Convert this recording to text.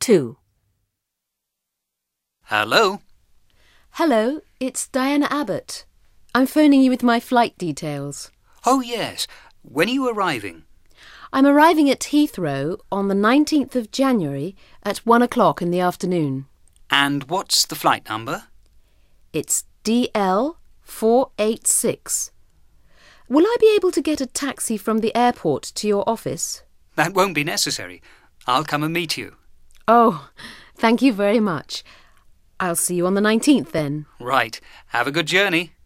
2. Hello? Hello, it's Diana Abbott. I'm phoning you with my flight details. Oh, yes. When are you arriving? I'm arriving at Heathrow on the 19th of January at 1 o'clock in the afternoon. And what's the flight number? It's DL486. Will I be able to get a taxi from the airport to your office? That won't be necessary. I'll come and meet you. Oh, thank you very much. I'll see you on the 19th then. Right. Have a good journey.